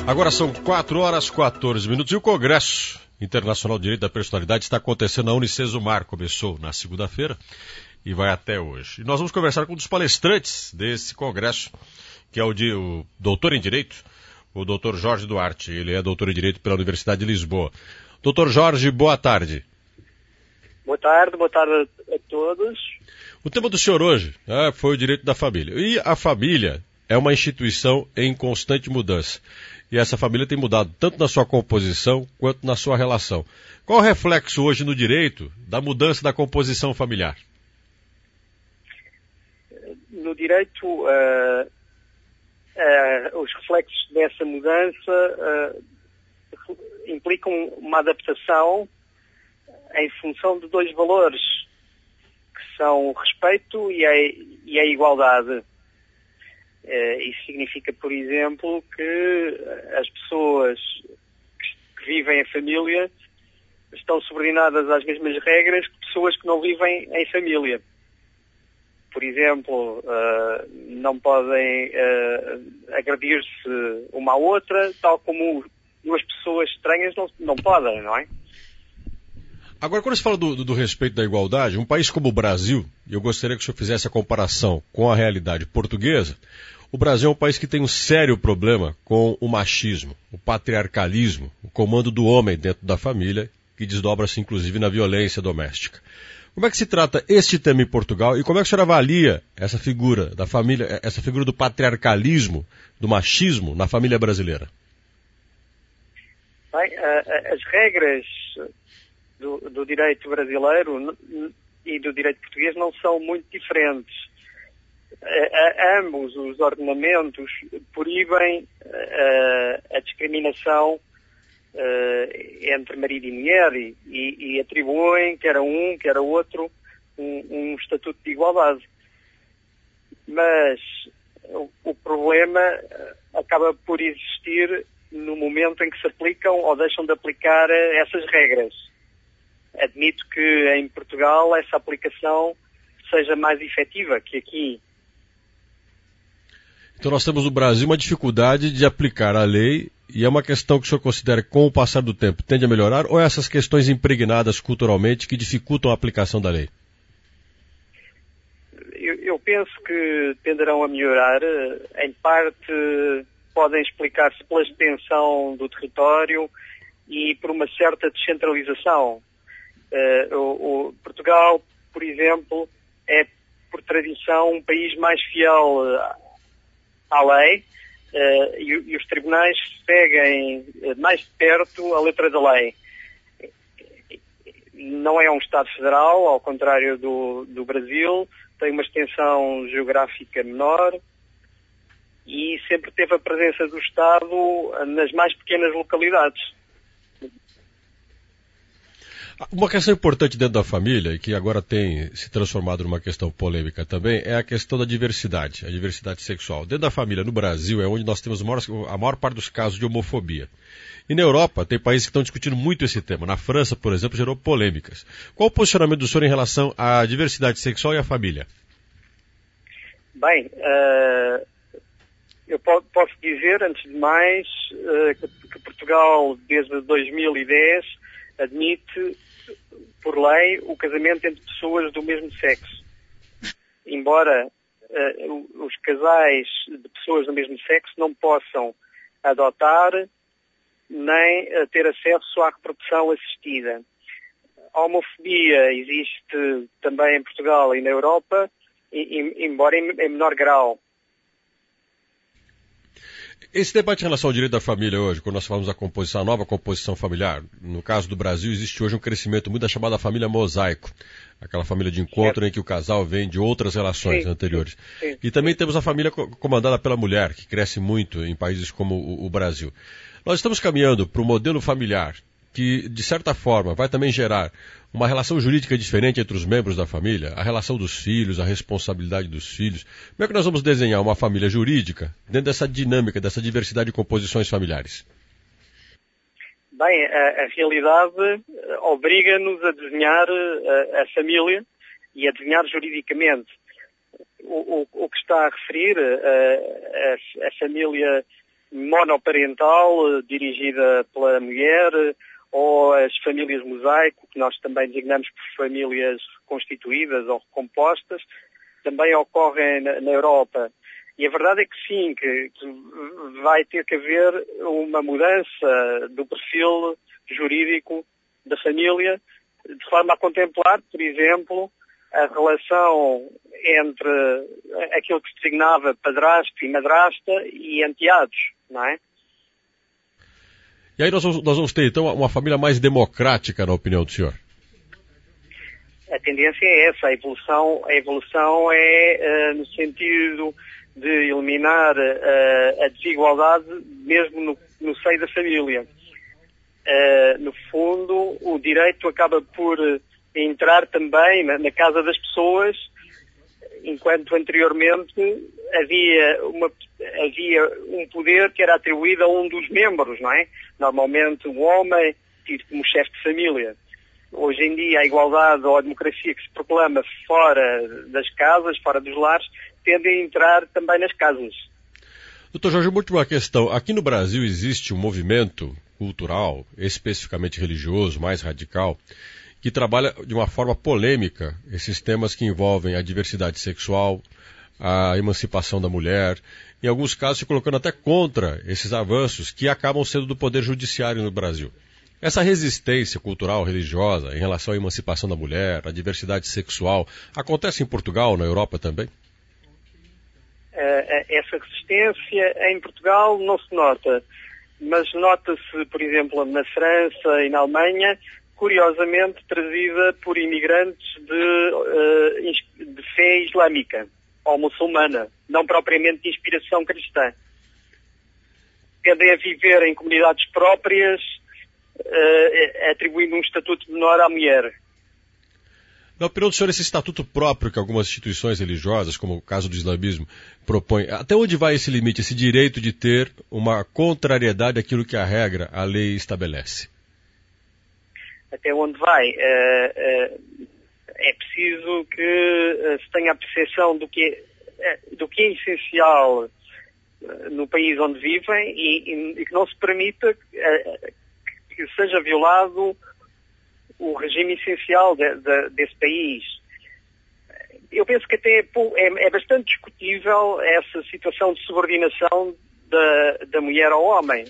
Agora são 4h14 e o Congresso Internacional de Direito da Personalidade está acontecendo na Unicesumar. Começou na segunda-feira e vai até hoje. E nós vamos conversar com um dos palestrantes desse congresso, que é o doutor em Direito, o doutor Jorge Duarte. Ele é doutor em Direito pela Universidade de Lisboa. Doutor Jorge, boa tarde. Boa tarde a todos. O tema do senhor hoje foi o direito da família. E a família é uma instituição em constante mudança. E essa família tem mudado tanto na sua composição quanto na sua relação. Qual o reflexo hoje no direito da mudança da composição familiar? No direito, os reflexos dessa mudança implicam uma adaptação em função de dois valores, que são o respeito e a igualdade. Isso significa, por exemplo, que as pessoas que vivem em família estão subordinadas às mesmas regras que pessoas que não vivem em família. Por exemplo, não podem agredir-se uma à outra, tal como duas pessoas estranhas não podem, não é? Agora, quando se fala do respeito da igualdade, um país como o Brasil, e eu gostaria que o senhor fizesse a comparação com a realidade portuguesa, o Brasil é um país que tem um sério problema com o machismo, o patriarcalismo, o comando do homem dentro da família, que desdobra-se inclusive na violência doméstica. Como é que se trata este tema em Portugal e como é que o senhor avalia essa figura da família, essa figura do patriarcalismo, do machismo na família brasileira? Bem, as regras do direito brasileiro e do direito português não são muito diferentes. Ambos os ordenamentos proíbem a discriminação entre marido e mulher e atribuem, quer a um, quer a outro, um estatuto de igualdade. Mas o problema acaba por existir no momento em que se aplicam ou deixam de aplicar essas regras. Admito que em Portugal essa aplicação seja mais efetiva que aqui. Então nós temos no Brasil uma dificuldade de aplicar a lei e é uma questão que o senhor considera que com o passar do tempo tende a melhorar ou essas questões impregnadas culturalmente que dificultam a aplicação da lei? Eu penso que tenderão a melhorar. Em parte podem explicar-se pela extensão do território e por uma certa descentralização. Portugal, por exemplo, é por tradição um país mais fiel à lei e os tribunais seguem mais de perto a letra da lei. Não é um Estado federal, ao contrário do Brasil, tem uma extensão geográfica menor e sempre teve a presença do Estado nas mais pequenas localidades. Uma questão importante dentro da família, e que agora tem se transformado numa questão polêmica também, é a questão da diversidade, a diversidade sexual. Dentro da família, no Brasil, é onde nós temos a maior parte dos casos de homofobia. E na Europa, tem países que estão discutindo muito esse tema. Na França, por exemplo, gerou polêmicas. Qual o posicionamento do senhor em relação à diversidade sexual e à família? Bem, eu posso dizer, antes de mais, que Portugal, desde 2010, admite, por lei, o casamento entre pessoas do mesmo sexo. Embora os casais de pessoas do mesmo sexo não possam adotar nem ter acesso à reprodução assistida. A homofobia existe também em Portugal e na Europa, embora em menor grau. Esse debate em relação ao direito da família hoje, quando nós falamos da nova composição familiar, no caso do Brasil existe hoje um crescimento muito da chamada família mosaico, aquela família de encontro em que o casal vem de outras relações anteriores. Sim. E também temos a família comandada pela mulher, que cresce muito em países como o Brasil. Nós estamos caminhando para um modelo familiar que, de certa forma, vai também gerar uma relação jurídica diferente entre os membros da família, a relação dos filhos, a responsabilidade dos filhos. Como é que nós vamos desenhar uma família jurídica dentro dessa dinâmica, dessa diversidade de composições familiares? Bem, a realidade obriga-nos a desenhar a família e a desenhar juridicamente. O que está a referir, a família monoparental, dirigida pela mulher, ou as famílias mosaico, que nós também designamos por famílias constituídas ou recompostas, também ocorrem na Europa. E a verdade é que sim, que vai ter que haver uma mudança do perfil jurídico da família, de forma a contemplar, por exemplo, a relação entre aquilo que se designava padrasto e madrasta e enteados, não é? E aí nós vamos ter, então, uma família mais democrática, na opinião do senhor? A tendência é essa, a evolução é no sentido de eliminar a desigualdade mesmo no seio da família. No fundo, o direito acaba por entrar também na casa das pessoas, enquanto anteriormente havia um poder que era atribuído a um dos membros, não é? Normalmente o homem tido como chefe de família. Hoje em dia a igualdade ou a democracia que se proclama fora das casas, fora dos lares, tende a entrar também nas casas. Doutor Jorge, uma última questão. Aqui no Brasil existe um movimento cultural, especificamente religioso, mais radical, que trabalha de uma forma polêmica esses temas que envolvem a diversidade sexual, a emancipação da mulher, em alguns casos se colocando até contra esses avanços que acabam sendo do poder judiciário no Brasil. Essa resistência cultural, religiosa, em relação à emancipação da mulher, à diversidade sexual, acontece em Portugal, na Europa também? Essa resistência em Portugal não se nota, mas nota-se, por exemplo, na França e na Alemanha, curiosamente trazida por imigrantes de fé islâmica ou muçulmana, não propriamente de inspiração cristã. Tendem a viver em comunidades próprias, atribuindo um estatuto menor à mulher. Na opinião do senhor, esse estatuto próprio que algumas instituições religiosas, como o caso do islamismo, propõem, até onde vai esse limite, esse direito de ter uma contrariedade àquilo que a regra, a lei estabelece? Até onde vai? É preciso que se tenha a percepção do que é essencial no país onde vivem e que não se permita que seja violado o regime essencial desse país. Eu penso que até é bastante discutível essa situação de subordinação da mulher ao homem,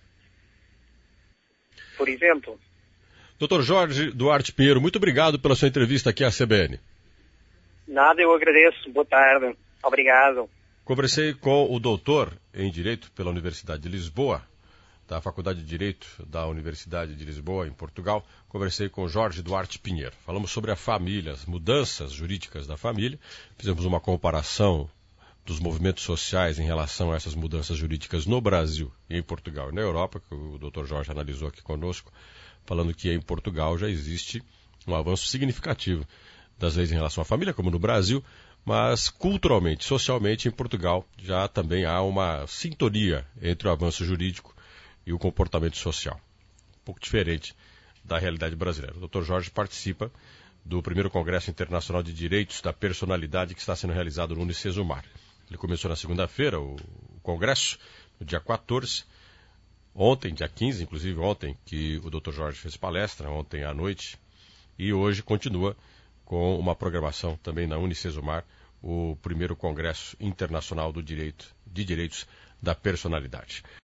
por exemplo. Dr. Jorge Duarte Pinheiro, muito obrigado pela sua entrevista aqui à CBN. Nada, eu agradeço. Boa tarde. Obrigado. Conversei com o doutor em Direito pela Universidade de Lisboa, da Faculdade de Direito da Universidade de Lisboa, em Portugal. Conversei com Jorge Duarte Pinheiro. Falamos sobre a família, as mudanças jurídicas da família. Fizemos uma comparação dos movimentos sociais em relação a essas mudanças jurídicas no Brasil, em Portugal e na Europa, que o Dr. Jorge analisou aqui conosco, falando que em Portugal já existe um avanço significativo das leis em relação à família, como no Brasil, mas culturalmente, socialmente, em Portugal já também há uma sintonia entre o avanço jurídico e o comportamento social. Um pouco diferente da realidade brasileira. O Dr. Jorge participa do primeiro Congresso Internacional de Direitos da Personalidade que está sendo realizado no Unicesumar. Ele começou na segunda-feira, o congresso, no dia 14, ontem, dia 15, inclusive ontem, que o Dr. Jorge fez palestra, ontem à noite, e hoje continua com uma programação também na Unicesumar, o primeiro Congresso Internacional de Direitos da Personalidade.